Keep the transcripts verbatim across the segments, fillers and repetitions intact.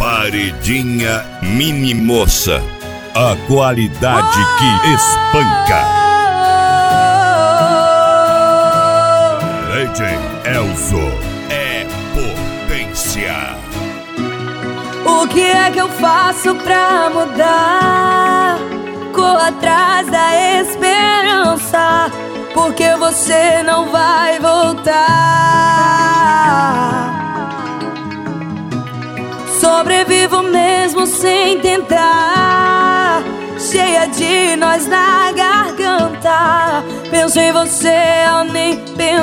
Paredinha Mini Moça, a qualidade que espanca. D J Elzo é potência. O que é que eu faço pra mudar? Corro atrás da esperança, porque você não vai voltar. Sobrevivo mesmo sem tentar, cheia de nós na garganta. Penso em você ao nem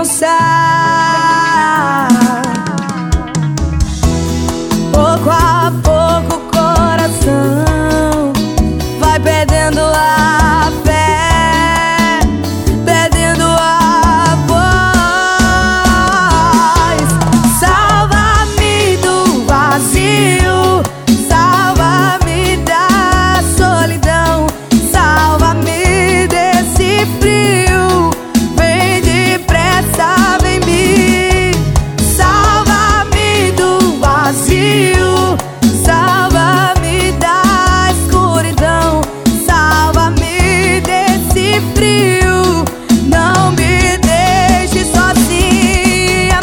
pensar. Pouco a pouco o coração vai perdendo a fé, perdendo a voz. Salva-me do vazio, salva-me da solidão, salva-me desse frio. Vem depressa, vem me, salva-me do vazio, salva-me da escuridão, salva-me desse frio. Não me deixe sozinha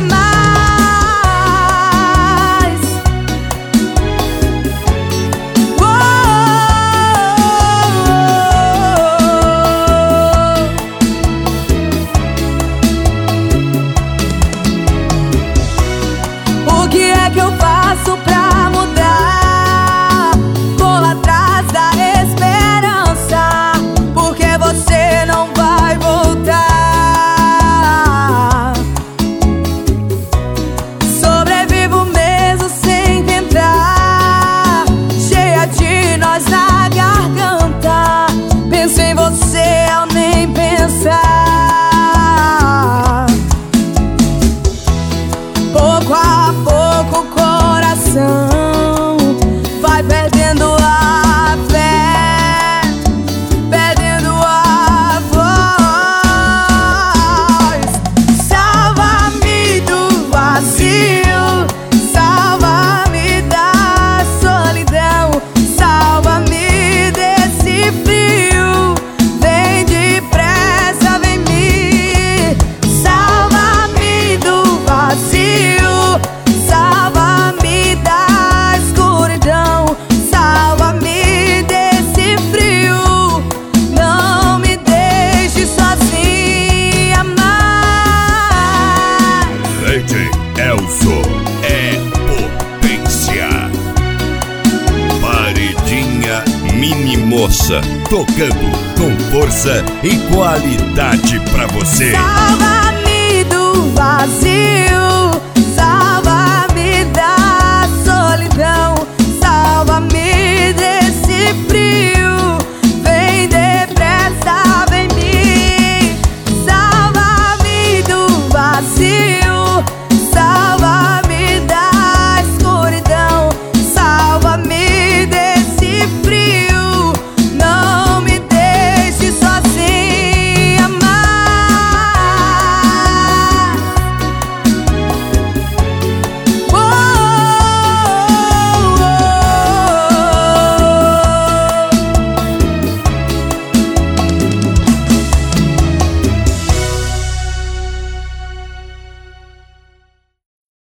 mais. Oh, oh, oh. O que é que eu faço pra mudar? Corro atrás da esperança, porque você não vai voltar. Sobrevivo mesmo sem tentar, cheia de nós na garganta. Penso em você ao nem pensar. Pouco a pouco o coração vai perdendo a fé, perdendo a voz. Salva-me do vazio, salva-me da solidão, salva-me desse frio. Vem depressa, vem me, salva-me do vazio, salva-me da escuridão, salva-me desse frio. Não me deixe sozinha mais. D J Elzo é potência. Paredinha Mini Moça, tocando com força e qualidade pra você. Salva-me do vazio,